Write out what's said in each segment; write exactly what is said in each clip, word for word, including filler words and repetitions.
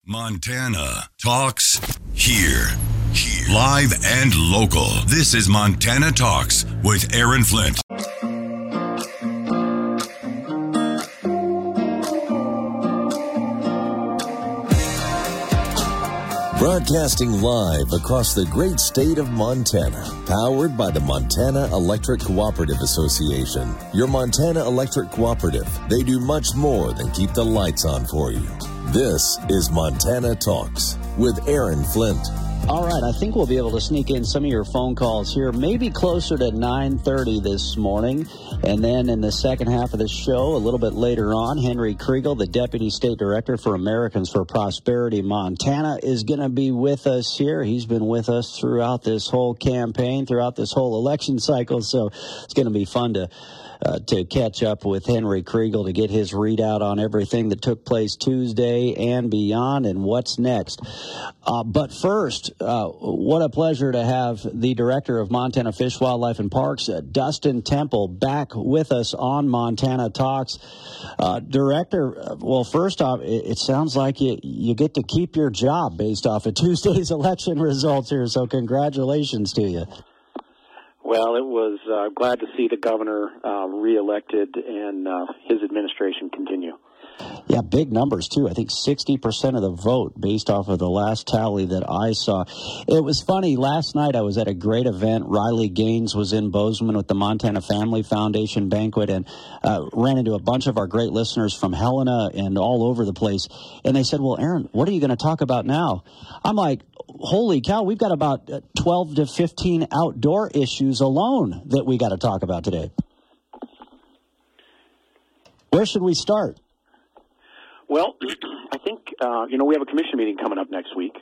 Montana Talks here. Here. Live and local. This is Montana Talks with Aaron Flint. Broadcasting live across the great state of Montana, powered by the Montana Electric Cooperative Association. Your Montana Electric Cooperative, they do much more than keep the lights on for you. This is Montana Talks with Aaron Flint. All right, I think we'll be able to sneak in some of your phone calls here, maybe closer to nine thirty this morning. And then in the second half of the show, a little bit later on, Henry Kriegel, the Deputy State Director for Americans for Prosperity Montana, is going to be with us here. He's been with us throughout this whole campaign, throughout this whole election cycle, so it's going to be fun to Uh, to catch up with Henry Kriegel to get his readout on everything that took place Tuesday and beyond and what's next. Uh, but first, uh, what a pleasure to have the Director of Montana Fish, Wildlife, and Parks, uh, Dustin Temple, back with us on Montana Talks. Uh, Director, well, first off, it, it sounds like you, you get to keep your job based off of Tuesday's election results here, so congratulations to you. Well, it was uh, glad to see the governor uh, reelected and uh, his administration continue. Yeah, big numbers, too. I think sixty percent of the vote based off of the last tally that I saw. It was funny. Last night I was at a great event. Riley Gaines was in Bozeman with the Montana Family Foundation banquet and uh, ran into a bunch of our great listeners from Helena and all over the place. And they said, well, Aaron, what are you going to talk about now? I'm like, holy cow, we've got about twelve to fifteen outdoor issues alone that we got to talk about today. Where should we start? Well, I think, uh, you know, we have a commission meeting coming up next week.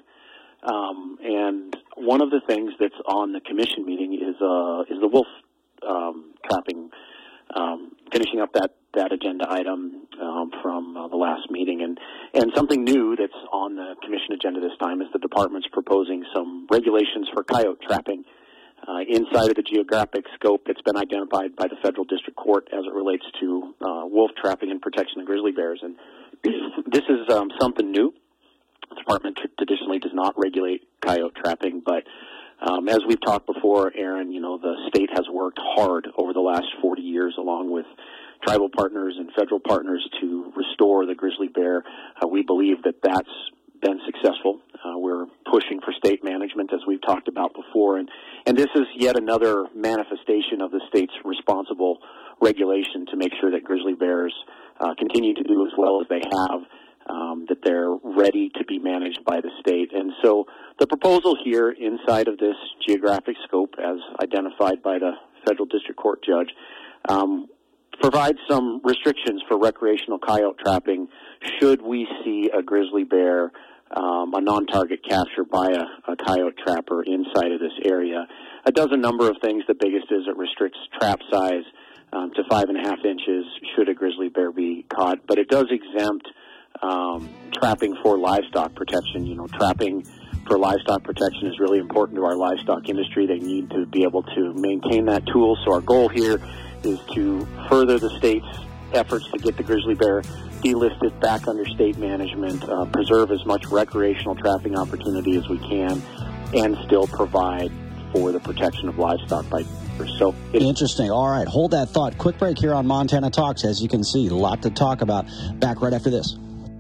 Um, and one of the things that's on the commission meeting is uh, is the wolf um, trapping, um, finishing up that, that agenda item um, from uh, the last meeting. And, and something new that's on the commission agenda this time is the department's proposing some regulations for coyote trapping uh, inside of the geographic scope that's been identified by the federal district court as it relates to uh, wolf trapping and protection of grizzly bears. And this is um, something new. The department traditionally does not regulate coyote trapping, but um, as we've talked before, Aaron, you know, the state has worked hard over the last forty years along with tribal partners and federal partners to restore the grizzly bear. Uh, we believe that that's been successful. Uh, we're pushing for state management, as we've talked about before, and, and this is yet another manifestation of the state's responsible regulation to make sure that grizzly bears uh, continue to do as well as they have, um, that they're ready to be managed by the state. And so the proposal here inside of this geographic scope, as identified by the federal district court judge, um, provides some restrictions for recreational coyote trapping should we see a grizzly bear, um, a non-target capture by a, a coyote trapper inside of this area. It does a number of things. The biggest is it restricts trap size um, to five and a half inches should a grizzly bear be caught, but it does exempt um, trapping for livestock protection. You know, trapping for livestock protection is really important to our livestock industry. They need to be able to maintain that tool. So our goal here is to further the state's efforts to get the grizzly bear delisted back under state management, uh, preserve as much recreational trapping opportunity as we can, and still provide for the protection of livestock by so interesting. All right, hold that thought. Quick break here on Montana Talks. As you can see, a lot to talk about. Back right after this.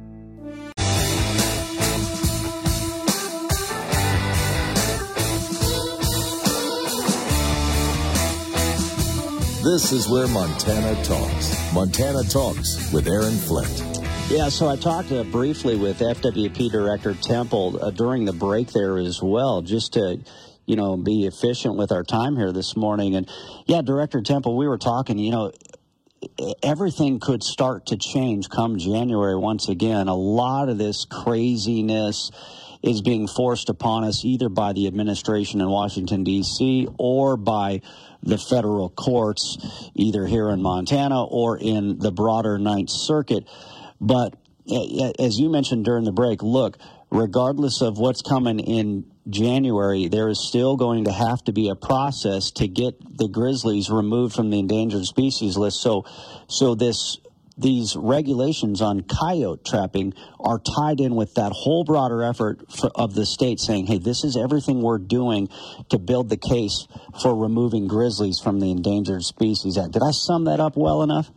This is where Montana Talks. Montana Talks with Aaron Flint. Yeah, so I talked uh, briefly with F W P Director Temple uh, during the break there as well, just to, you know, be efficient with our time here this morning. And, yeah, Director Temple, we were talking, you know, everything could start to change come January once again. A lot of this craziness is being forced upon us either by the administration in Washington, D C, or by the federal courts, either here in Montana or in the broader Ninth Circuit. But as you mentioned during the break, look, regardless of what's coming in January, there is still going to have to be a process to get the grizzlies removed from the endangered species list. So, so this these regulations on coyote trapping are tied in with that whole broader effort for, of the state saying, hey, this is everything we're doing to build the case for removing grizzlies from the Endangered Species Act. Did I sum that up well enough?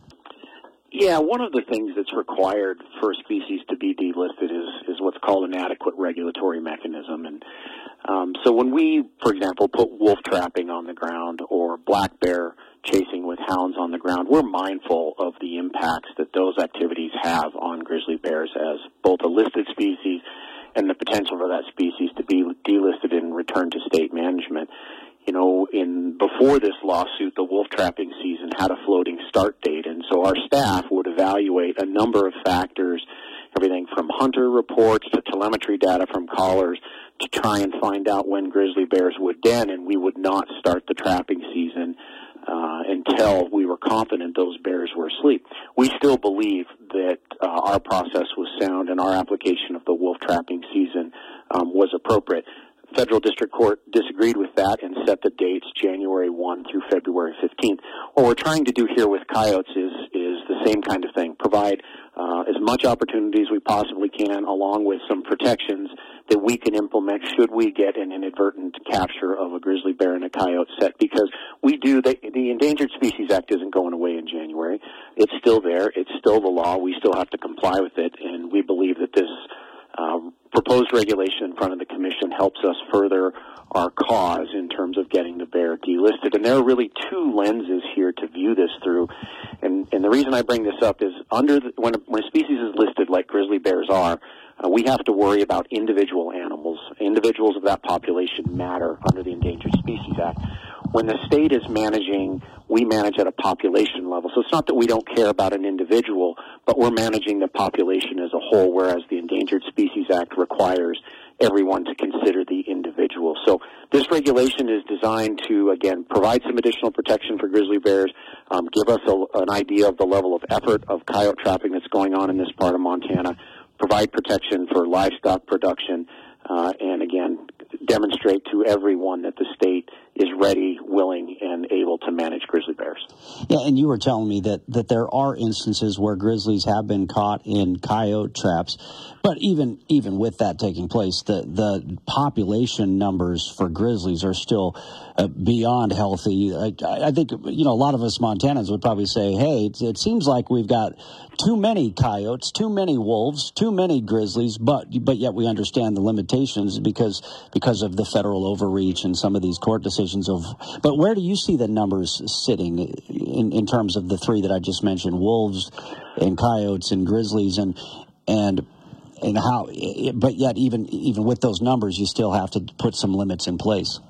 Yeah, one of the things that's required for a species to be delisted is, is what's called an adequate regulatory mechanism. And um, so when we, for example, put wolf trapping on the ground or black bear chasing with hounds on the ground, we're mindful of the impacts that those activities have on grizzly bears as both a listed species and the potential for that species to be delisted and returned to state management. You know, in before this lawsuit, the wolf trapping season had a floating start date, and so our staff would evaluate a number of factors, everything from hunter reports to telemetry data from callers, to try and find out when grizzly bears would den, and we would not start the trapping season uh, until we were confident those bears were asleep. We still believe that uh, our process was sound and our application of the wolf trapping season um, was appropriate. Federal District Court disagreed with that and set the dates January first through February fifteenth. What we're trying to do here with coyotes is is the same kind of thing, provide uh, as much opportunity as we possibly can along with some protections that we can implement should we get an inadvertent capture of a grizzly bear and a coyote set, because we do, the, the Endangered Species Act isn't going away in January. It's still there. It's still the law. We still have to comply with it, and we believe that this Uh, proposed regulation in front of the commission helps us further our cause in terms of getting the bear delisted. And there are really two lenses here to view this through. And, and the reason I bring this up is under the, when, a, when a species is listed like grizzly bears are, uh, we have to worry about individual animals. Individuals of that population matter under the Endangered Species Act. When the state is managing, we manage at a population level. So it's not that we don't care about an individual, but we're managing the population as a whole, whereas the Endangered Species Act requires everyone to consider the individual. So this regulation is designed to, again, provide some additional protection for grizzly bears, um, give us a, an idea of the level of effort of coyote trapping that's going on in this part of Montana, provide protection for livestock production, uh, and again, demonstrate to everyone that the state is ready, willing, and able to manage grizzly bears. Yeah, and you were telling me that, that there are instances where grizzlies have been caught in coyote traps, but even even with that taking place, the, the population numbers for grizzlies are still uh, beyond healthy. I, I think, you know, a lot of us Montanans would probably say, hey, it, it seems like we've got too many coyotes, too many wolves, too many grizzlies, but but yet we understand the limitations because because of the federal overreach and some of these court decisions of. But where do you see the numbers sitting in, in terms of the three that I just mentioned, wolves and coyotes and grizzlies, and and and how? But yet even even with those numbers, you still have to put some limits in place.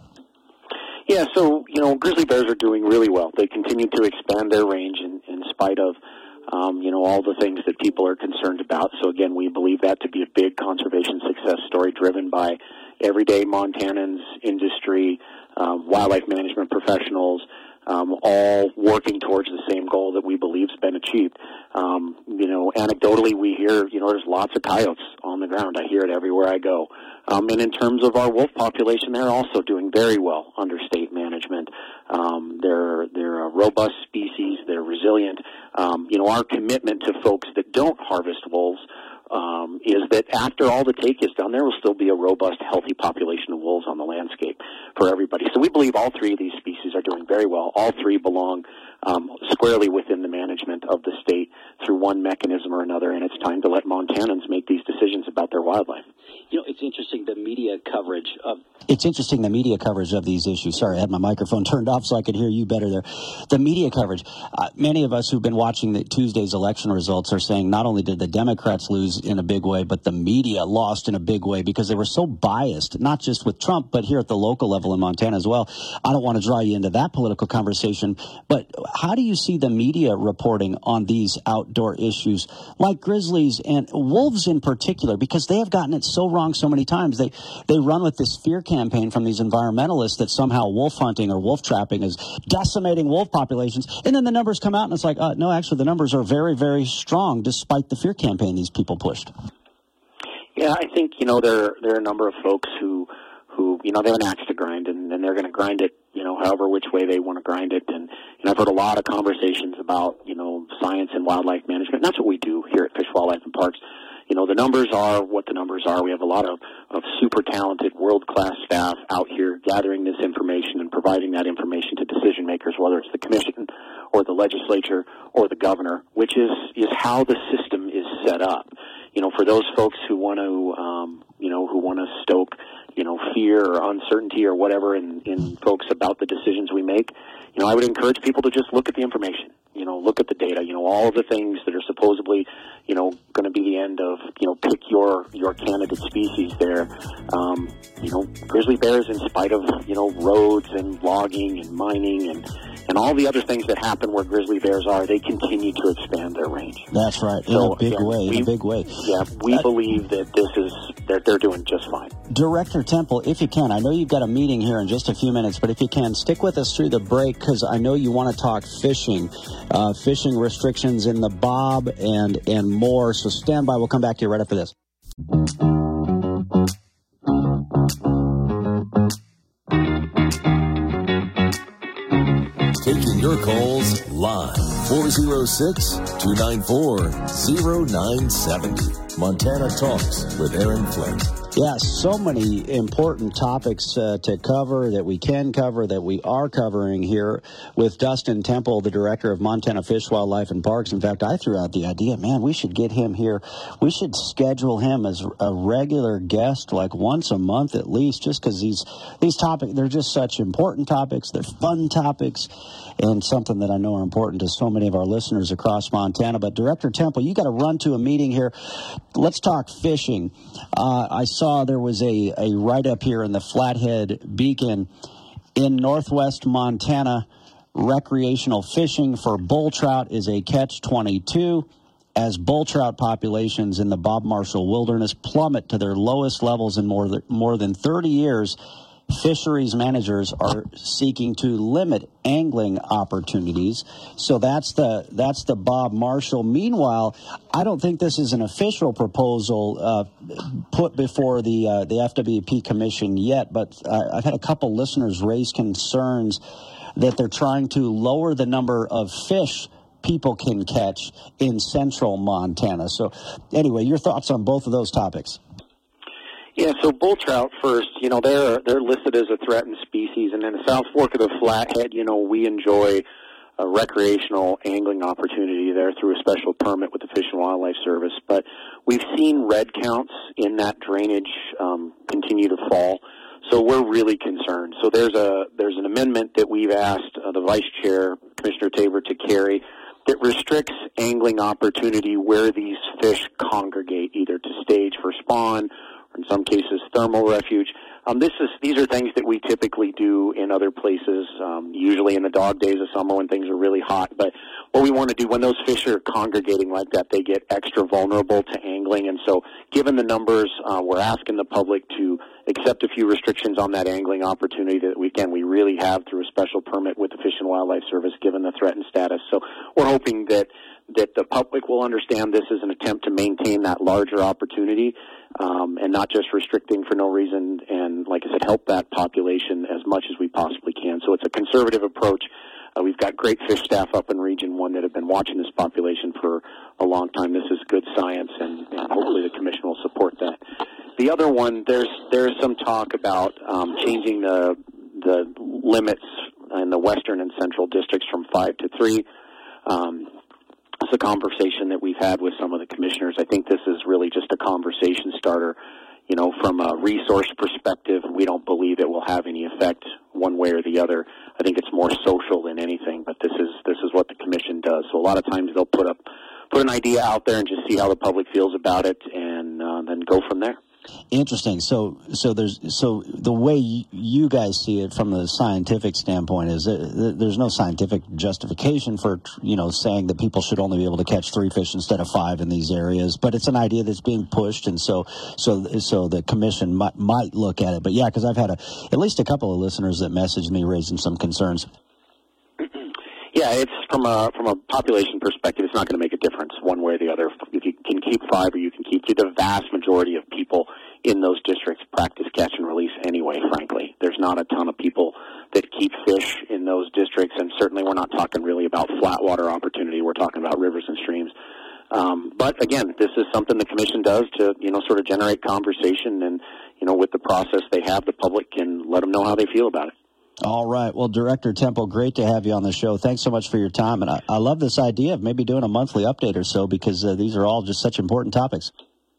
Yeah, so you know, grizzly bears are doing really well. They continue to expand their range in, in spite of. Um, you know, all the things that people are concerned about. So, again, we believe that to be a big conservation success story driven by everyday Montanans, industry, um, wildlife management professionals, um, all working towards the same goal that we believe has been achieved. Um, you know, anecdotally, we hear, you know, there's lots of coyotes on the ground. I hear it everywhere I go. Um, and in terms of our wolf population, they're also doing very well under state management. Um, they're they're a robust species. They're resilient. Um, you know, our commitment to folks that don't harvest wolves um, is that after all the take is done, there will still be a robust, healthy population of wolves on the landscape for everybody. So we believe all three of these species are doing very well. All three belong um, squarely within the management of the state through one mechanism or another, and it's time to let Montanans make these decisions about their wildlife. You know, it's interesting the media coverage of it's interesting the media coverage of these issues. Sorry, I had my microphone turned off so I could hear you better there. The media coverage. Uh, many of us who've been watching the Tuesday's election results are saying not only did the Democrats lose in a big way, but the media lost in a big way because they were so biased, not just with Trump, but here at the local level in Montana as well. I don't want to draw you into that political conversation, but how do you see the media reporting on these outdoor issues like grizzlies and wolves in particular, because they have gotten it so wrong so many times. They they run with this fear campaign from these environmentalists that somehow wolf hunting or wolf trapping is decimating wolf populations, and then the numbers come out and it's like, uh, no, actually the numbers are very, very strong despite the fear campaign these people pushed. Yeah, I think, you know, there there are a number of folks who who, you know, they have an axe to grind, and, and they're going to grind it, you know, however which way they want to grind it. And, and I've heard a lot of conversations about, you know, science and wildlife management. And that's what we do here at Fish, Wildlife, and Parks. You know, the numbers are what the numbers are. We have a lot of, of super talented, world-class staff out here gathering this information and providing that information to decision makers, whether it's the commission or the legislature or the governor, which is, is how the system is set up. You know, for those folks who want to, um, you know, who want to stoke, you know, fear or uncertainty or whatever in, in folks about the decisions we make, you know, I would encourage people to just look at the information. You know, look at the data. You know, all of the things that are supposedly, you know, going to be the end of, you know, pick your your candidate species there. Um, you know, grizzly bears, in spite of, you know, roads and logging and mining and and all the other things that happen where grizzly bears are, they continue to expand their range. That's right, in so, a big yeah, way, in we, a big way. Yeah, we uh, believe that this is, they're, they're doing just fine. Director Temple, if you can, I know you've got a meeting here in just a few minutes, but if you can, stick with us through the break, because I know you want to talk fishing, uh, fishing restrictions in the Bob and, and more, so stand by. We'll come back to you right after this. Taking your calls live. four oh six, two nine four, oh nine seven oh. Montana Talks with Aaron Flint. Yeah, so many important topics uh, to cover that we can cover, that we are covering here with Dustin Temple, the director of Montana Fish, Wildlife, and Parks. In fact, I threw out the idea, man, we should get him here. We should schedule him as a regular guest, like once a month at least, just because these, these topics, they're just such important topics. They're fun topics and something that I know are important to so many of our listeners across Montana. But Director Temple, you got to run to a meeting here. Let's talk fishing. Uh, I saw there was a, a write-up here in the Flathead Beacon. In northwest Montana, recreational fishing for bull trout is a catch twenty-two as bull trout populations in the Bob Marshall Wilderness plummet to their lowest levels in more than, more than thirty years. Fisheries managers are seeking to limit angling opportunities. So that's the that's the Bob Marshall. Meanwhile, I don't think this is an official proposal uh, put before the uh, the F W P Commission yet, but uh, I've had a couple listeners raise concerns that they're trying to lower the number of fish people can catch in central Montana. So anyway, your thoughts on both of those topics? Yeah, so bull trout first, you know, they're they're listed as a threatened species, and in the South Fork of the Flathead, you know, we enjoy a recreational angling opportunity there through a special permit with the Fish and Wildlife Service. But we've seen red counts in that drainage um, continue to fall, so we're really concerned. So there's a there's an amendment that we've asked uh, the Vice Chair, Commissioner Tabor, to carry that restricts angling opportunity where these fish congregate, either to stage for spawn, in some cases thermal refuge. Um, this is these are things that we typically do in other places, um, usually in the dog days of summer when things are really hot. But what we want to do when those fish are congregating like that, they get extra vulnerable to angling. And so given the numbers, uh, we're asking the public to accept a few restrictions on that angling opportunity that, we, again, we really have through a special permit with the Fish and Wildlife Service given the threatened status. So we're hoping that that the public will understand this is an attempt to maintain that larger opportunity um, and not just restricting for no reason and, like I said, help that population as much as we possibly can. So it's a conservative approach. Uh, we've got great fish staff up in Region one that have been watching this population for a long time. This is good science, and, and hopefully the Commission will support that. The other one, there's there's some talk about um, changing the the limits in the western and central districts from five to three. Um, It's a conversation that we've had with some of the commissioners. I think this is really just a conversation starter. You know, from a resource perspective, we don't believe it will have any effect one way or the other. I think it's more social than anything, but this is this is what the commission does. So a lot of times they'll put up put an idea out there and just see how the public feels about it, and uh, then go from there. Interesting. So, so there's so the way you guys see it from the scientific standpoint is that there's no scientific justification for, you know, saying that people should only be able to catch three fish instead of five in these areas. But it's an idea that's being pushed, and so so so the commission might might look at it. But yeah, because I've had a, at least a couple of listeners that messaged me raising some concerns. Yeah, it's from a from a population perspective, it's not going to make a difference one way or the other. If you can keep five or you can keep the vast majority of people in those districts practice catch and release anyway, frankly. There's not a ton of people that keep fish in those districts, and certainly we're not talking really about flat water opportunity. We're talking about rivers and streams. Um, but again, this is something the commission does to, you know, sort of generate conversation, and, you know, with the process they have, the public can let them know how they feel about it. All right. Well, Director Temple, great to have you on the show. Thanks so much for your time. And I, I love this idea of maybe doing a monthly update or so, because uh, these are all just such important topics.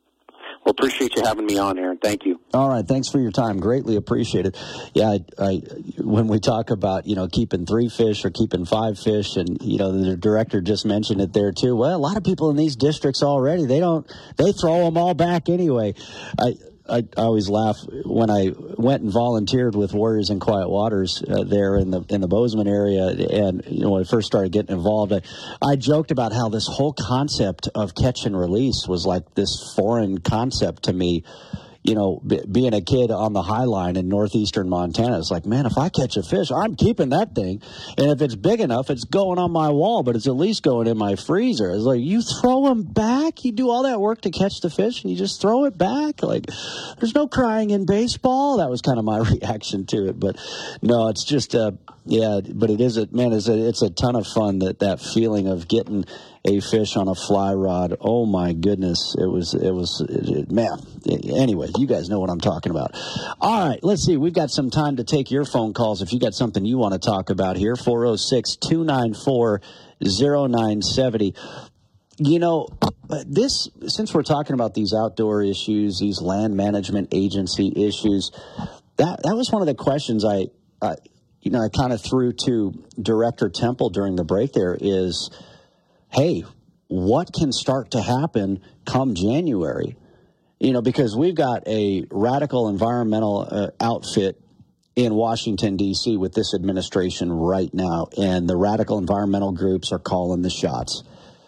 Well, appreciate you having me on, Aaron. Thank you. All right. Thanks for your time. Greatly appreciated. Yeah, I, I, when we talk about, you know, keeping three fish or keeping five fish, and, you know, the director just mentioned it there too. Well, a lot of people in these districts already, they don't, they throw them all back anyway. I, I, I always laugh when I went and volunteered with Warriors in Quiet Waters uh, there in the in the Bozeman area, and, you know, when I first started getting involved, I, I joked about how this whole concept of catch and release was like this foreign concept to me. You know, b- being a kid on the High Line in northeastern Montana, it's like, man, if I catch a fish, I'm keeping that thing. And if it's big enough, it's going on my wall, but it's at least going in my freezer. It's like, you throw them back? You do all that work to catch the fish, and you just throw it back? Like, there's no crying in baseball. That was kind of my reaction to it. But, no, it's just, uh, yeah, but it is, a, man, it's a, it's a ton of fun, that, that feeling of getting a fish on a fly rod. Oh my goodness. It was, it was, it, it, man. Anyway, you guys know what I'm talking about. All right, let's see. We've got some time to take your phone calls. If you got something you want to talk about here, four oh six, two nine four, oh nine seven oh. You know, this, since we're talking about these outdoor issues, these land management agency issues, that, that was one of the questions I, I you know, I kind of threw to Director Temple during the break there is, hey, what can start to happen come January? You know, because we've got a radical environmental uh, outfit in Washington, D C with this administration right now, and the radical environmental groups are calling the shots.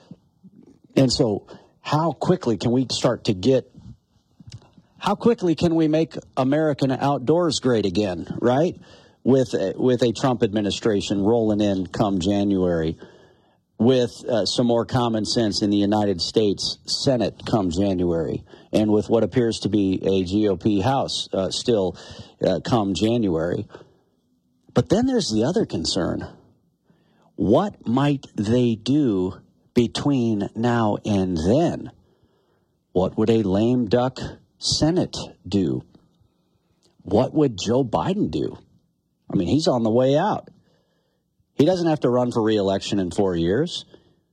And so how quickly can we start to get, how quickly can we make American outdoors great again, right? With, with a Trump administration rolling in come January, with uh, some more common sense in the United States Senate come January, and with what appears to be a G O P House uh, still uh, come January. But then there's the other concern. What might they do between now and then? What would a lame duck Senate do? What would Joe Biden do? I mean, he's on the way out. He doesn't have to run for re-election in four years.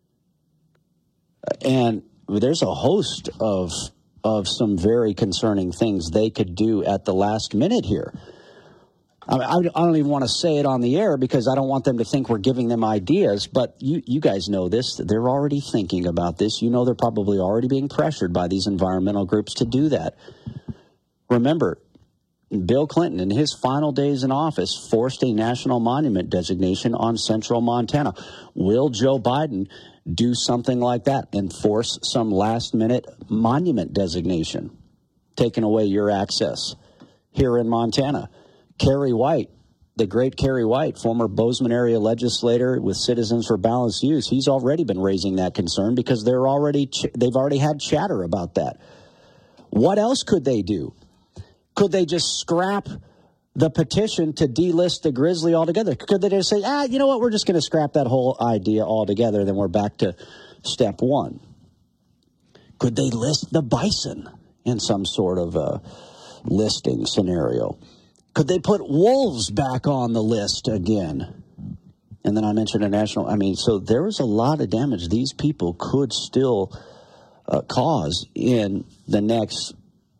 And there's a host of of some very concerning things they could do at the last minute here. I, I don't even want to say it on the air because I don't want them to think we're giving them ideas, but you, you guys know this. They're already thinking about this. You know they're probably already being pressured by these environmental groups to do that. Remember, Bill Clinton, in his final days in office, forced a national monument designation on central Montana. Will Joe Biden do something like that and force some last-minute monument designation, taking away your access here in Montana? Kerry White, the great Kerry White, former Bozeman area legislator with Citizens for Balanced Use, he's already been raising that concern because they're already ch- they've already had chatter about that. What else could they do? Could they just scrap the petition to delist the grizzly altogether? Could they just say, ah, you know what, we're just going to scrap that whole idea altogether, then we're back to step one? Could they list the bison in some sort of a listing scenario? Could they put wolves back on the list again? And then I mentioned a national, I mean, so there was a lot of damage these people could still uh, cause in the next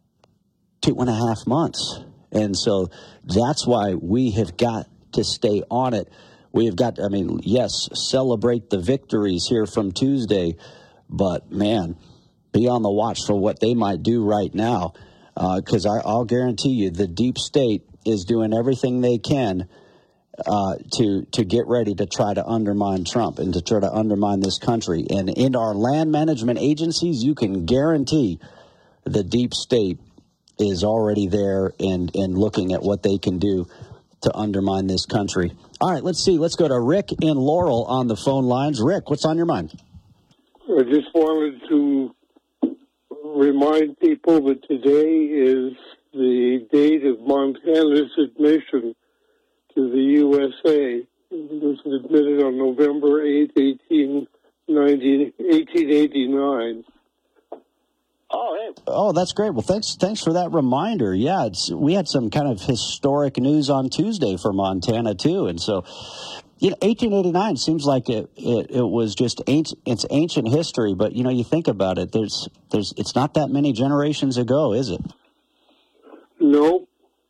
two and a half months. And so that's why we have got to stay on it. We have got, I mean, yes, celebrate the victories here from Tuesday, but man, be on the watch for what they might do right now. Because uh, I'll guarantee you the deep state is doing everything they can uh, to to get ready to try to undermine Trump and to try to undermine this country. And in our land management agencies, you can guarantee the deep state is already there and, and looking at what they can do to undermine this country. All right, let's see. Let's go to Rick in Laurel on the phone lines. Rick, what's on your mind? I just wanted to remind people that today is the day date of Montana's admission to the U S A. It was admitted on November eighth, eighteen eighty-nine. Oh, hey. Oh, that's great. Well, thanks thanks for that reminder. Yeah, it's we had some kind of historic news on Tuesday for Montana, too. And so, you know, eighteen eighty-nine seems like it, it, it was just ancient, it's ancient history. But, you know, you think about it, there's there's it's not that many generations ago, is it? No.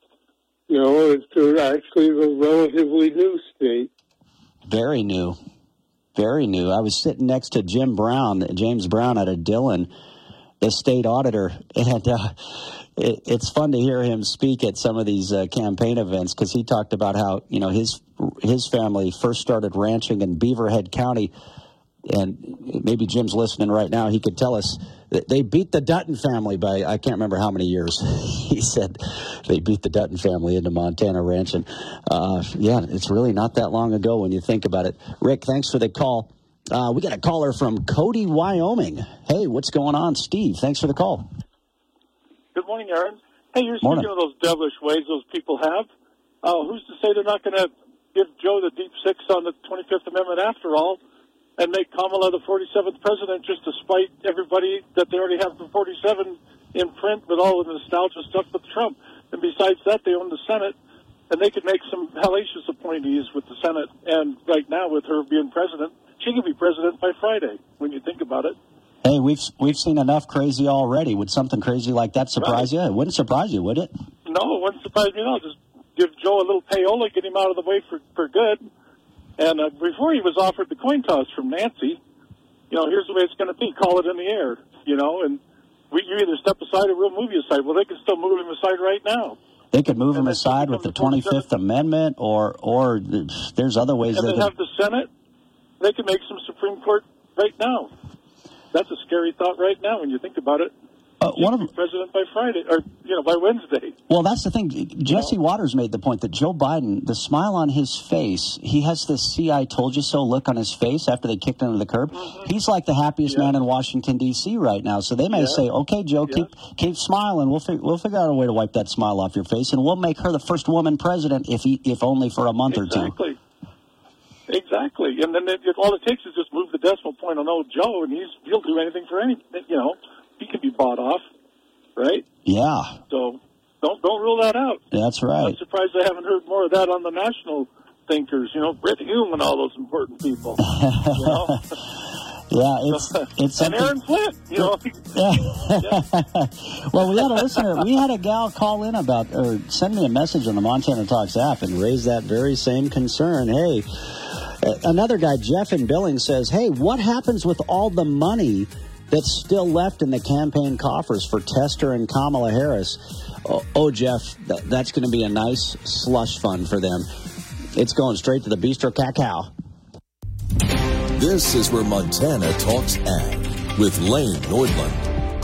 No, it's actually a relatively new state. Very new. Very new. I was sitting next to Jim Brown, James Brown out of Dillon, the state auditor, and uh, it, it's fun to hear him speak at some of these uh, campaign events because he talked about how, you know, his his family first started ranching in Beaverhead County, and maybe Jim's listening right now. He could tell us that they beat the Dutton family by, I can't remember how many years. He said they beat the Dutton family into Montana ranching. Uh, yeah, it's really not that long ago when you think about it. Rick, thanks for the call. Uh, we got a caller from Cody, Wyoming. Hey, what's going on? Steve, thanks for the call. Good morning, Aaron. Hey, you're Morning. speaking of those devilish ways those people have. Uh, who's to say they're not going to give Joe the deep six on the twenty-fifth Amendment after all and make Kamala the forty-seventh president just to spite everybody that they already have the forty-seven in print with all the nostalgia stuff with Trump? And besides that, they own the Senate, and they could make some hellacious appointees with the Senate. And right now, with her being president, she could be president by Friday, when you think about it. Hey, we've we've seen enough crazy already. Would something crazy like that surprise right. you? It wouldn't surprise you, would it? No, it wouldn't surprise me at all. Just give Joe a little payola, get him out of the way for, for good. And uh, before he was offered the coin toss from Nancy, you know, here's the way it's going to be. Call it in the air, you know, and we, you either step aside or we'll move you aside. Well, they can still move him aside right now. They could move and him aside with the twenty-fifth Amendment, or or there's other ways. And they they could... have the Senate. They can make some Supreme Court right now. That's a scary thought right now when you think about it. Uh, one of president by Friday, or you know, by Wednesday. Well, that's the thing. Jesse you know? Waters made the point that Joe Biden, the smile on his face, he has this "see, I told you so" look on his face after they kicked him to the curb. Mm-hmm. He's like the happiest yeah. man in Washington D C right now. So they may yeah. say, "Okay, Joe, yeah. keep keep smiling. We'll fig- we'll figure out a way to wipe that smile off your face, and we'll make her the first woman president, if he, if only for a month exactly. or two." Exactly, and then it, all it takes is just move the decimal point on old Joe, and he's he'll do anything for any. You know, he can be bought off. Right? Yeah. So don't don't rule that out. That's right. I'm surprised I haven't heard more of that on the national thinkers. You know, Britt Hume and all those important people. You know? Yeah, it's it's and Aaron Flint. You know. Yeah. Well, we had a listener. We had a gal call in about or send me a message on the Montana Talks app and raise that very same concern. Hey, another guy, Jeff in Billings, says, "Hey, what happens with all the money that's still left in the campaign coffers for Tester and Kamala Harris?" Oh, oh Jeff, that, that's going to be a nice slush fund for them. It's going straight to the Bistro Cacao. This is where Montana Talks Ag with Lane Nordlund.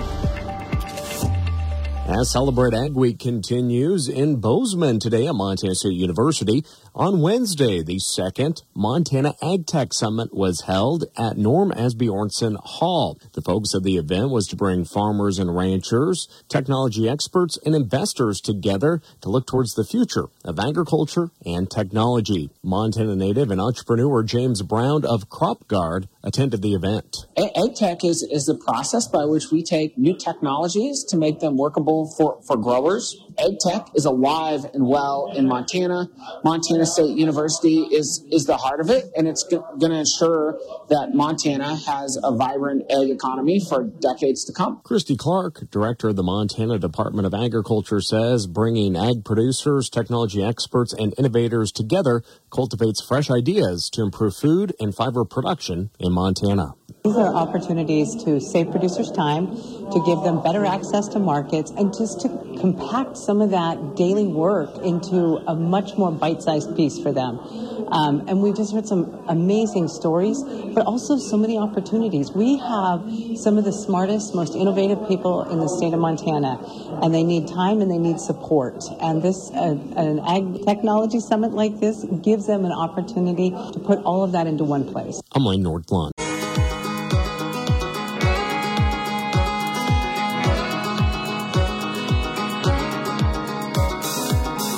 As Celebrate Ag Week continues in Bozeman today at Montana State University, on Wednesday, the second Montana Ag Tech Summit was held at Norm Asbjornson Hall. The focus of the event was to bring farmers and ranchers, technology experts, and investors together to look towards the future of agriculture and technology. Montana native and entrepreneur James Brown of CropGuard attended the event. Ag Tech is, is the process by which we take new technologies to make them workable for, for growers. Ag Tech is alive and well in Montana. Montana State University is, is the heart of it, and it's g- going to ensure that Montana has a vibrant ag economy for decades to come. Christy Clark, director of the Montana Department of Agriculture, says bringing ag producers, technology experts, and innovators together cultivates fresh ideas to improve food and fiber production in Montana. These are opportunities to save producers time, to give them better access to markets, and just to compact some of that daily work into a much more bite-sized piece for them. Um, and we just heard some amazing stories, but also so many opportunities. We have some of the smartest, most innovative people in the state of Montana, and they need time and they need support. And this, uh, an ag technology summit like this gives them an opportunity to put all of that into one place. I'm Lane Nordlund.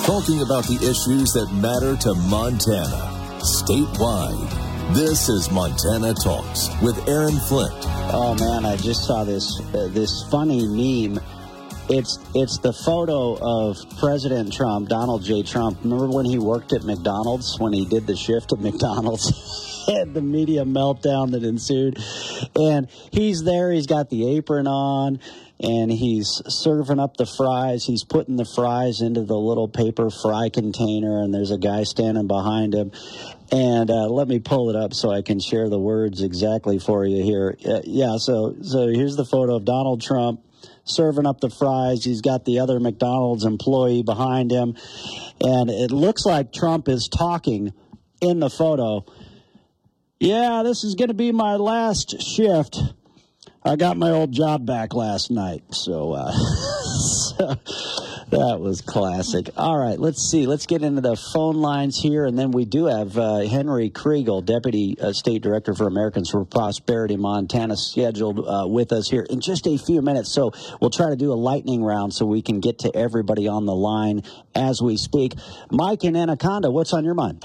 talking about the issues that matter to Montana, statewide. This is Montana Talks with Aaron Flint. Oh man, I just saw this uh, this funny meme. It's it's the photo of President Trump, Donald J. Trump. Remember when he worked at McDonald's, when he did the shift at McDonald's? And the media meltdown that ensued. And he's there, he's got the apron on, and he's serving up the fries. He's putting the fries into the little paper fry container, and there's a guy standing behind him. And uh, let me pull it up so I can share the words exactly for you here. Uh, yeah, so so here's the photo of Donald Trump serving up the fries. He's got the other McDonald's employee behind him. And it looks like Trump is talking in the photo. Yeah, this is going to be my last shift. I got my old job back last night. So, uh, so that was classic. All right, let's see. Let's get into the phone lines here. And then we do have uh, Henry Kriegel, Deputy uh, State Director for Americans for Prosperity, Montana, scheduled uh, with us here in just a few minutes. So we'll try to do a lightning round so we can get to everybody on the line as we speak. Mike in Anaconda, what's on your mind?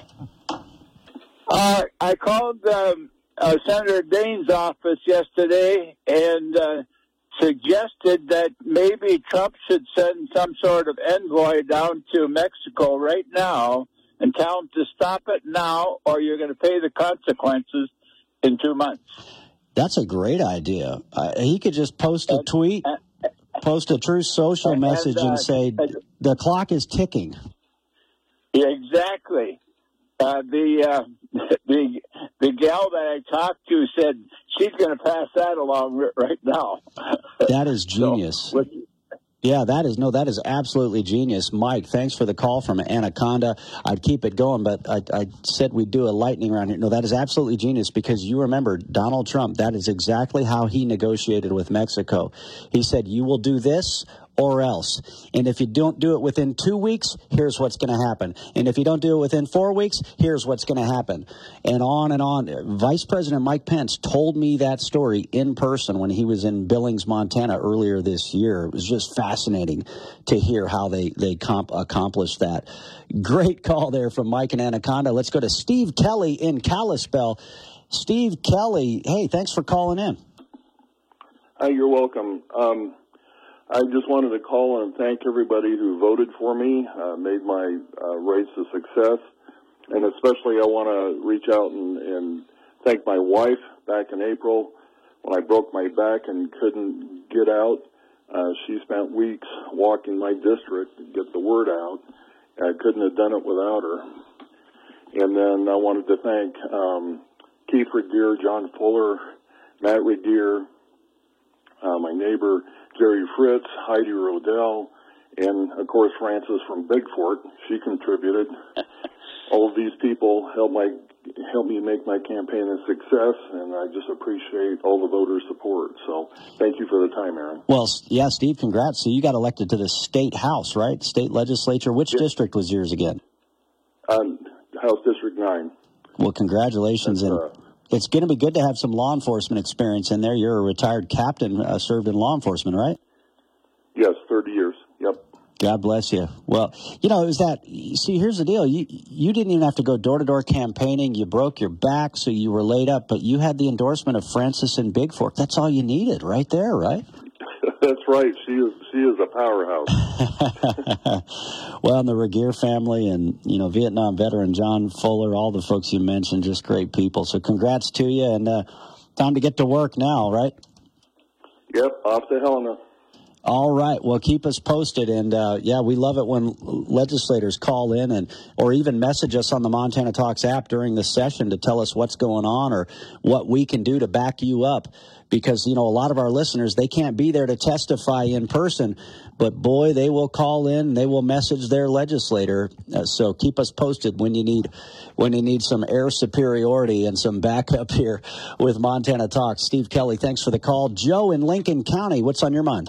Uh, I called um, uh, Senator Daines' office yesterday and uh, suggested that maybe Trump should send some sort of envoy down to Mexico right now and tell him to stop it now, or you're going to pay the consequences in two months. That's a great idea. Uh, he could just post a and, tweet, and, post a Truth Social and, message and, uh, and say, and, the clock is ticking. Yeah, exactly. Uh, the uh, the the gal that I talked to said she's going to pass that along right now. That is genius. So, yeah, that is no, that is absolutely genius. Mike, thanks for the call from Anaconda. I'd keep it going, but I, I said we'd do a lightning round here. No, that is absolutely genius because you remember Donald Trump. That is exactly how he negotiated with Mexico. He said, "You will do this or else. And if you don't do it within two weeks, here's what's going to happen. And if you don't do it within four weeks, here's what's going to happen." And on and on. Vice President Mike Pence told me that story in person when he was in Billings, Montana earlier this year. It was just fascinating to hear how they, they comp- accomplished that. Great call there from Mike and Anaconda. Let's go to Steve Kelly in Kalispell. Steve Kelly, hey, thanks for calling in. Hi, you're welcome. Um, I just wanted to call and thank everybody who voted for me, uh, made my uh, race a success, and especially I want to reach out and, and thank my wife back in April when I broke my back and couldn't get out. Uh, she spent weeks walking my district to get the word out. I couldn't have done it without her. And then I wanted to thank um, Keith Regier, John Fuller, Matt Regier, uh, my neighbor, Jerry Fritz, Heidi Rodell, and, of course, Frances from Bigfort. She contributed. All of these people helped my helped me make my campaign a success, and I just appreciate all the voter support. So thank you for the time, Aaron. Well, yeah, Steve, congrats. So you got elected to the state house, right? State legislature. Which yeah. district was yours again? Um, House District nine. Well, congratulations. And uh, it's going to be good to have some law enforcement experience in there. You're a retired captain, uh, served in law enforcement, right? Yes, thirty years. Yep. God bless you. Well, you know, is that, see, here's the deal. You you didn't even have to go door-to-door campaigning. You broke your back, so you were laid up, but you had the endorsement of Frances and Bigfort. That's all you needed right there, right? That's right. She is she is a powerhouse. Well, and the Regier family and, you know, Vietnam veteran John Fuller, all the folks you mentioned, just great people. So congrats to you, and uh, time to get to work now, right? Yep, off to Helena. All right. Well, keep us posted. And, uh, yeah, we love it when legislators call in and or even message us on the Montana Talks app during the session to tell us what's going on or what we can do to back you up. Because, you know, a lot of our listeners, they can't be there to testify in person. But, boy, they will call in. They will message their legislator. Uh, so keep us posted when you need when you need some air superiority and some backup here with Montana Talks. Steve Kelly, thanks for the call. Joe in Lincoln County, what's on your mind?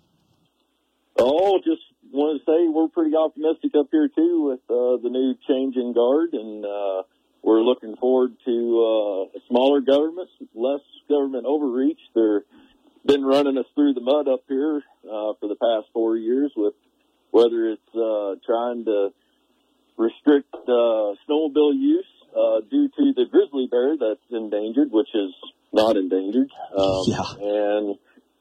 Oh, just wanted to say we're pretty optimistic up here, too, with uh, the new change in guard, and uh, we're looking forward to uh, a smaller government, less government overreach. They've been running us through the mud up here uh, for the past four years with whether it's uh, trying to restrict uh, snowmobile use uh, due to the grizzly bear that's endangered, which is not endangered, um, yeah. and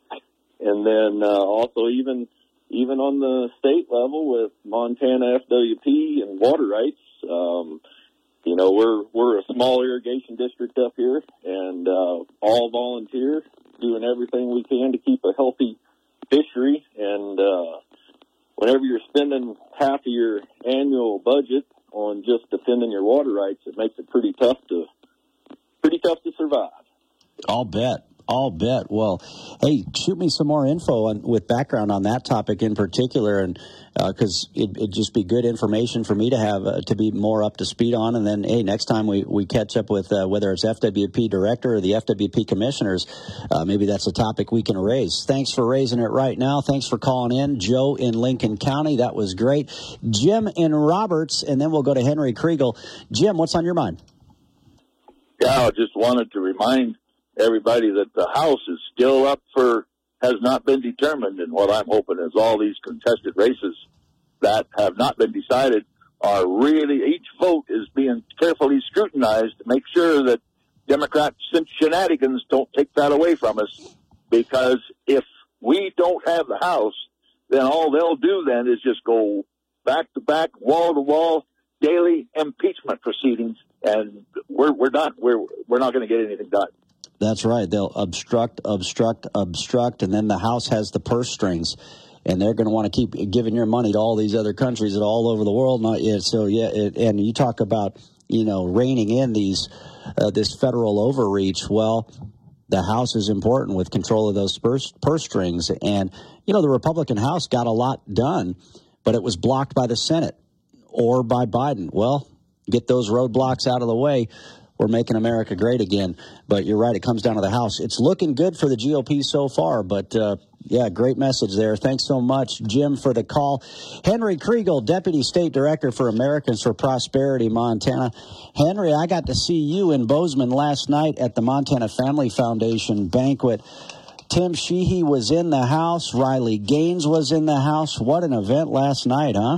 and then uh, also even even on the state level with Montana F W P and water rights. Um, you know, we're we're a small irrigation district up here, and uh, all volunteer, doing everything we can to keep a healthy fishery. And uh, whenever you're spending half of your annual budget on just defending your water rights, it makes it pretty tough to pretty tough to survive. I'll bet. I'll bet. Well, hey, shoot me some more info on, with background on that topic in particular, and because uh, it, it'd just be good information for me to have uh, to be more up to speed on. And then, hey, next time we, we catch up with uh, whether it's F W P director or the F W P commissioners, uh, maybe that's a topic we can raise. Thanks for raising it right now. Thanks for calling in, Joe in Lincoln County. That was great. Jim in Roberts, and then we'll go to Henry Kriegel. Jim, what's on your mind? Yeah, I just wanted to remind everybody that the House is still up for, has not been determined, and what I'm hoping is all these contested races that have not been decided are really, each vote is being carefully scrutinized to make sure that Democrat shenanigans don't take that away from us, because if we don't have the House, then all they'll do then is just go back to back, wall to wall, daily impeachment proceedings, and we're we're not we're we're not going to get anything done. That's right. They'll obstruct, obstruct, obstruct, and then the House has the purse strings, and they're going to want to keep giving your money to all these other countries that are all over the world. Not yet. So yeah, it, and you talk about you know reining in these uh, this federal overreach. Well, the House is important with control of those purse, purse strings, and you know the Republican House got a lot done, but it was blocked by the Senate or by Biden. Well, get those roadblocks out of the way. We're making America great again. But you're right, it comes down to the House. It's looking good for the G O P so far, but, uh, yeah, great message there. Thanks so much, Jim, for the call. Henry Kriegel, Deputy State Director for Americans for Prosperity, Montana. Henry, I got to see you in Bozeman last night at the Montana Family Foundation banquet. Tim Sheehy was in the house. Riley Gaines was in the house. What an event last night, huh?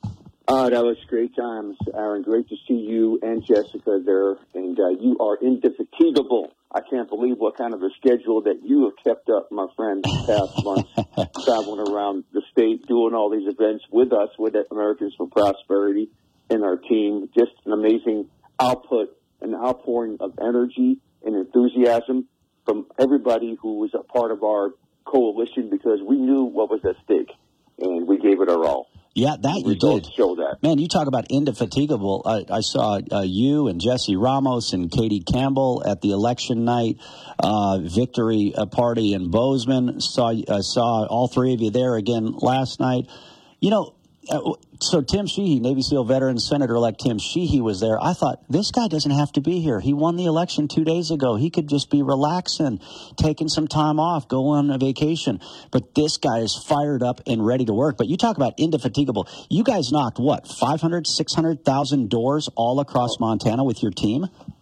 Uh, that was great times, Aaron. Great to see you and Jessica there, and uh, you are indefatigable. I can't believe what kind of a schedule that you have kept up, my friend, these past months, traveling around the state, doing all these events with us, with Americans for Prosperity and our team. Just an amazing output, an outpouring of energy and enthusiasm from everybody who was a part of our coalition, because we knew what was at stake, and we gave it our all. Yeah, that you did. Show that. Man, you talk about indefatigable. I, I saw uh, you and Jesse Ramos and Katie Campbell at the election night uh, victory uh, party in Bozeman. Saw uh, saw all three of you there again last night. You know, uh, so Tim Sheehy, Navy SEAL veteran, Senator-elect Tim Sheehy was there. I thought, this guy doesn't have to be here. He won the election two days ago. He could just be relaxing, taking some time off, go on a vacation. But this guy is fired up and ready to work. But you talk about indefatigable. You guys knocked, what, five hundred, six hundred thousand doors all across Montana with your team?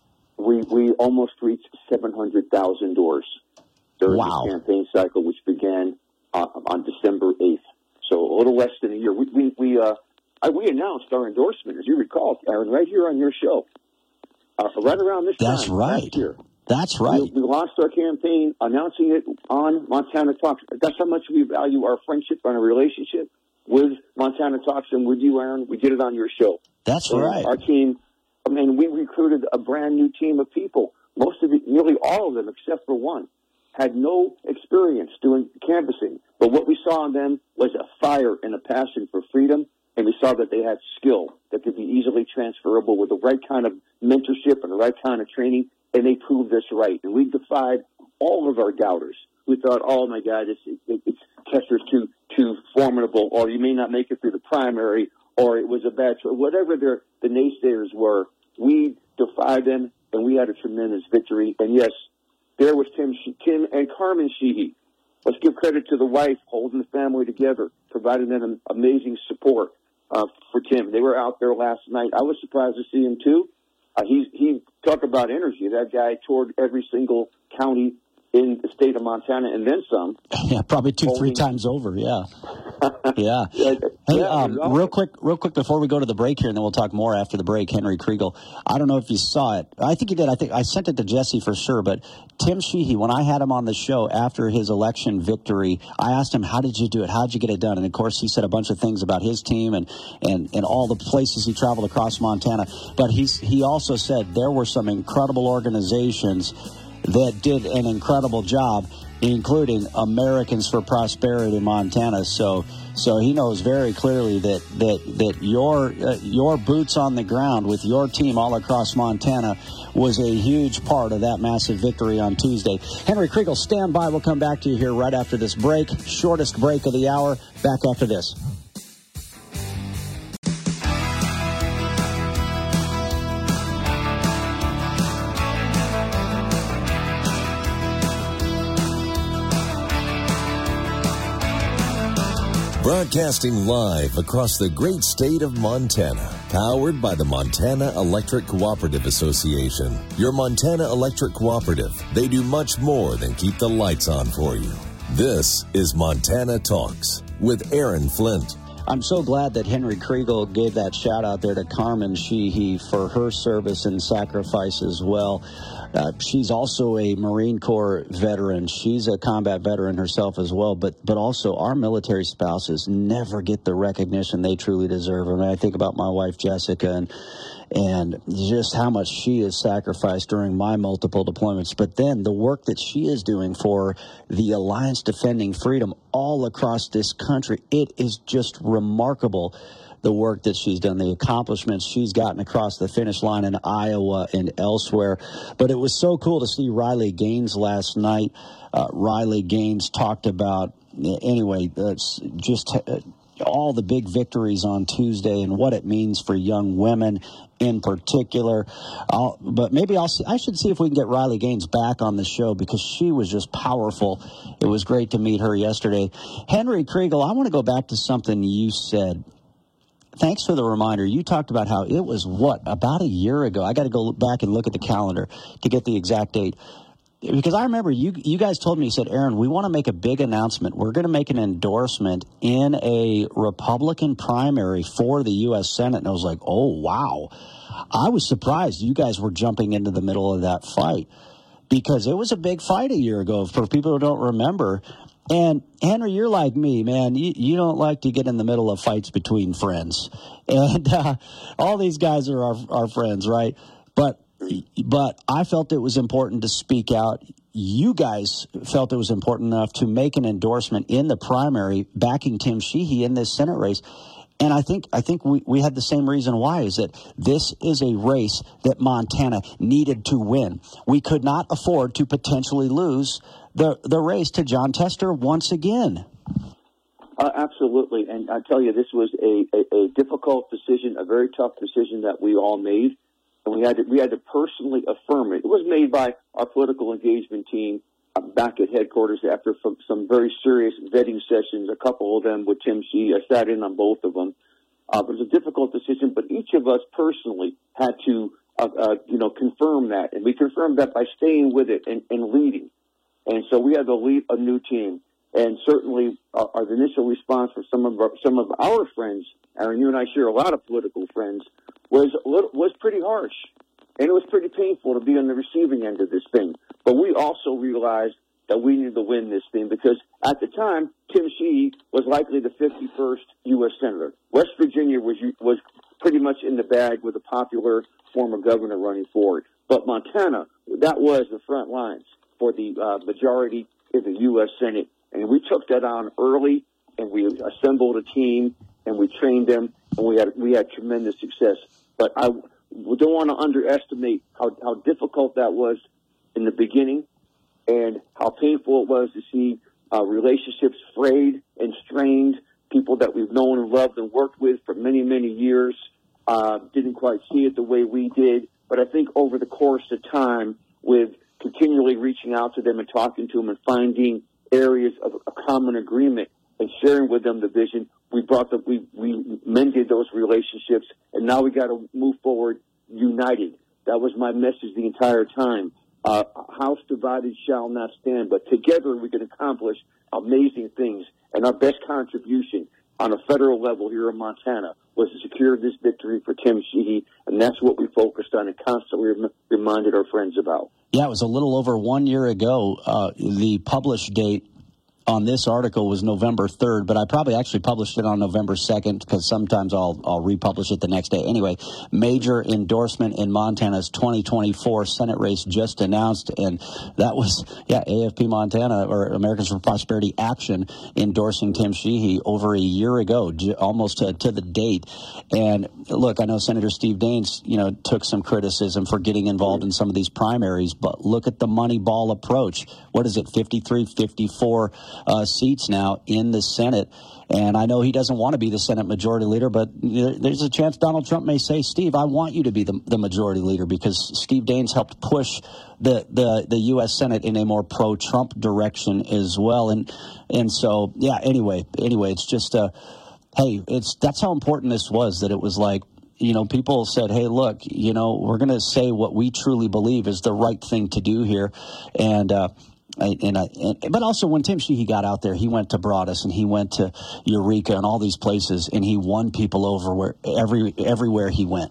We we almost reached seven hundred thousand doors during wow. the campaign cycle, which began uh, on December eighth. So a little less than a year. We we we, uh, we announced our endorsement, as you recall, Aaron, right here on your show, uh, right around this That's time right. last year. That's right. We, we launched our campaign, announcing it on Montana Talks. That's how much we value our friendship and our relationship with Montana Talks and with you, Aaron. We did it on your show. That's and right. Our team, I mean, we recruited a brand new team of people. Most of it, nearly all of them, except for one, had no experience doing canvassing. But what we saw in them was a fire and a passion for freedom, and we saw that they had skill that could be easily transferable with the right kind of mentorship and the right kind of training, and they proved this right. And we defied all of our doubters. We thought, oh, my God, it's, it, it's Kester's too too formidable, or you may not make it through the primary, or it was a bad choice. Whatever their, the naysayers were, we defied them, and we had a tremendous victory. And, yes, there was Tim, Tim and Carmen Sheehy. Let's give credit to the wife holding the family together, providing them amazing support uh, for Tim. They were out there last night. I was surprised to see him, too. Uh, he, he talked about energy. That guy toured every single county in the state of Montana and then some. Yeah, probably two, holding... three times over. Yeah, yeah. yeah. Hey, yeah, um, real quick, real quick before we go to the break here, and then we'll talk more after the break. Henry Kriegel. I don't know if you saw it. I think you did. I think I sent it to Jesse for sure. But Tim Sheehy, when I had him on the show after his election victory, I asked him, "How did you do it? How did you get it done?" And of course, he said a bunch of things about his team and and, and all the places he traveled across Montana. But he's he also said there were some incredible organizations that did an incredible job, including Americans for Prosperity Montana. So, so he knows very clearly that that that your uh, your boots on the ground with your team all across Montana was a huge part of that massive victory on Tuesday. Henry Kriegel, stand by. We'll come back to you here right after this break. Shortest break of the hour. Back after this. Broadcasting live across the great state of Montana, powered by the Montana Electric Cooperative Association. Your Montana Electric Cooperative, they do much more than keep the lights on for you. This is Montana Talks with Aaron Flint. I'm so glad that Henry Kriegel gave that shout out there to Carmen Sheehy for her service and sacrifice as well. Uh, she's also a Marine Corps veteran. She's a combat veteran herself as well. But but also our military spouses never get the recognition they truly deserve. I mean, I think about my wife Jessica and and just how much she has sacrificed during my multiple deployments. But then the work that she is doing for the Alliance Defending Freedom all across this country, it is just remarkable. The work that she's done, the accomplishments she's gotten across the finish line in Iowa and elsewhere. But it was so cool to see Riley Gaines last night. Uh, Riley Gaines talked about, anyway, uh, just uh, all the big victories on Tuesday and what it means for young women in particular. I'll, but maybe I'll see, I should see if we can get Riley Gaines back on the show because she was just powerful. It was great to meet her yesterday. Henry Kriegel, I want to go back to something you said. Thanks for the reminder. You talked about how it was, what, about a year ago. I got to go back and look at the calendar to get the exact date. Because I remember you you guys told me, you said, Aaron, we want to make a big announcement. We're going to make an endorsement in a Republican primary for the U S Senate. And I was like, oh, wow. I was surprised you guys were jumping into the middle of that fight because it was a big fight a year ago for people who don't remember. And, Henry, you're like me, man. You, you don't like to get in the middle of fights between friends. And uh, all these guys are our, our friends, right? But but I felt it was important to speak out. You guys felt it was important enough to make an endorsement in the primary backing Tim Sheehy in this Senate race. And I think I think we, we had the same reason why, is that this is a race that Montana needed to win. We could not afford to potentially lose the the race to Jon Tester once again. Uh, absolutely. And I tell you, this was a, a, a difficult decision, a very tough decision that we all made. And we had to, we had to personally affirm it. It was made by our political engagement team uh, back at headquarters after some, some very serious vetting sessions, a couple of them with Tim Sheehy. I sat in on both of them. Uh, it was a difficult decision, but each of us personally had to, uh, uh, you know, confirm that. And we confirmed that by staying with it and, and leading. And so we had to lead a new team. And certainly uh, our initial response for some of our, some of our friends, Aaron, you and I share a lot of political friends, was a little, was pretty harsh. And it was pretty painful to be on the receiving end of this thing. But we also realized that we needed to win this thing because at the time, Tim Sheehy was likely the fifty-first U S Senator. West Virginia was was pretty much in the bag with a popular former governor running forward. But Montana, that was the front lines for the uh, majority in the U S Senate. And we took that on early, and we assembled a team, and we trained them, and we had we had tremendous success. But I don't want to underestimate how, how difficult that was in the beginning and how painful it was to see uh, relationships frayed and strained, people that we've known and loved and worked with for many, many years uh, didn't quite see it the way we did. But I think over the course of time, with continually reaching out to them and talking to them and finding areas of a common agreement and sharing with them the vision, we brought the, we, we mended those relationships, and now we got to move forward united. That was my message the entire time. Uh, house divided shall not stand, but together we can accomplish amazing things. And our best contribution on a federal level here in Montana was to secure this victory for Tim Sheehy, and that's what we focused on and constantly rem- reminded our friends about. Yeah, it was a little over one year ago. Uh, the published date on this article was November third, but I probably actually published it on November second because sometimes I'll I'll republish it the next day. Anyway, major endorsement in Montana's twenty twenty-four Senate race just announced, and that was, yeah, A F P Montana, or Americans for Prosperity Action, endorsing Tim Sheehy over a year ago, almost to, to the date. And look, I know Senator Steve Daines, you know, took some criticism for getting involved in some of these primaries, but look at the money ball approach. What is it, fifty-three, fifty-four Uh, seats now in the Senate, and I know he doesn't want to be the Senate Majority Leader, but there's a chance Donald Trump may say, Steve, I want you to be the, the Majority Leader, because Steve Daines helped push the, the, the U S Senate in a more pro-Trump direction as well, and and so, yeah, anyway, anyway, it's just, uh, hey, it's that's how important this was, that it was like, you know, people said, hey, look, you know, we're going to say what we truly believe is the right thing to do here, and uh And, I, and but also when Tim Sheehy got out there, he went to Broadus and he went to Eureka and all these places, and he won people over where every everywhere he went.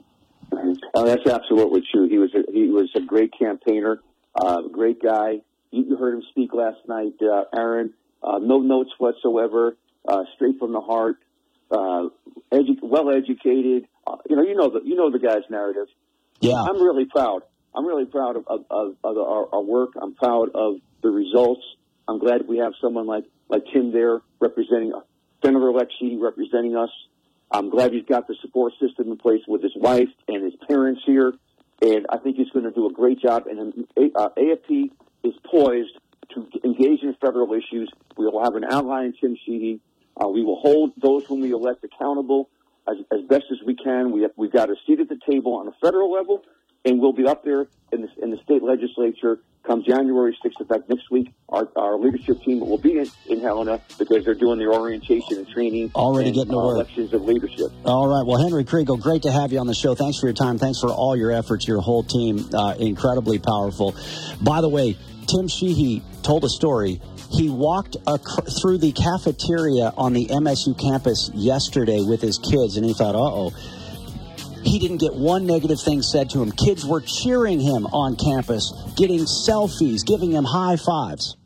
Oh, that's absolutely true. He was a, he was a great campaigner, uh, great guy. You, you heard him speak last night, uh, Aaron. Uh, no notes whatsoever, uh, straight from the heart. Uh, edu- well educated. Uh, you know, you know the you know the guy's narrative. Yeah, I'm really proud. I'm really proud of, of, of, of our, our work. I'm proud of the results. I'm glad we have someone like, like Tim there representing Senator-elect Sheehy representing us. I'm glad he's got the support system in place with his wife and his parents here, and I think he's going to do a great job. And uh, A F P is poised to engage in federal issues. We will have an ally in Tim Sheehy. Uh, we will hold those whom we elect accountable as, as best as we can. We have, we've got a seat at the table on a federal level, and we'll be up there in the, in the state legislature come January sixth. In fact, next week, our, our leadership team will be in, in Helena because they're doing their orientation and training. Already and, getting to uh, work. Elections of leadership. All right. Well, Henry Kriegel, great to have you on the show. Thanks for your time. Thanks for all your efforts, your whole team. Uh, incredibly powerful. By the way, Tim Sheehy told a story. He walked ac- through the cafeteria on the M S U campus yesterday with his kids, and he thought, uh-oh. He didn't get one negative thing said to him. Kids were cheering him on campus, getting selfies, giving him high fives.